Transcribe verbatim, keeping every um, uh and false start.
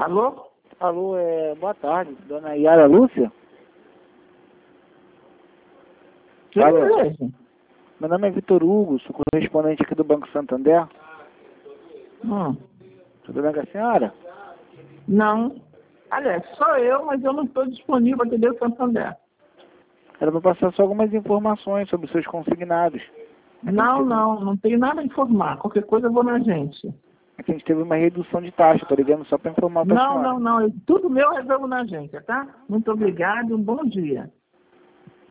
Alô? Alô, é, boa tarde, dona Yara Lúcia? Quem Alô? é esse? Meu nome é Vitor Hugo, sou correspondente aqui do Banco Santander. Hum. Tudo bem com a senhora? Não. Aliás, sou eu, mas eu não estou disponível para atender o Santander. Era para passar só algumas informações sobre os seus consignados. Não, não, não tenho nada a informar. Qualquer coisa eu vou na agência. Aqui a gente teve uma redução de taxa, tô ligando só para informar para a Não, senhora. não, não. eu- Tudo meu eu resolvo na agência, tá? Muito obrigado e um bom dia.